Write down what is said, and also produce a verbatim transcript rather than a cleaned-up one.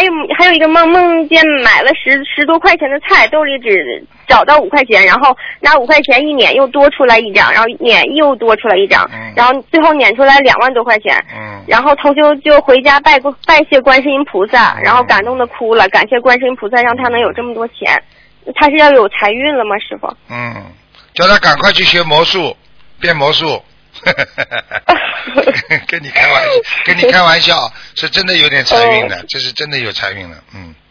有还有一个梦，梦见买了十十多块钱的菜，兜里只找到五块钱，然后拿五块钱一撵又多出来一张，然后撵又多出来一张， 嗯、 然后最后撵出来两万多块钱。 嗯。 然后同修就回家拜拜谢观世音菩萨，然后感动的哭了，感谢观世音菩萨让他能有这么多钱。他是要有财运了吗，师傅？ 嗯，叫他赶快去学魔术，变魔术。跟你开玩笑，跟你开玩笑，是真的有点财运的，这是真的有财运了，嗯。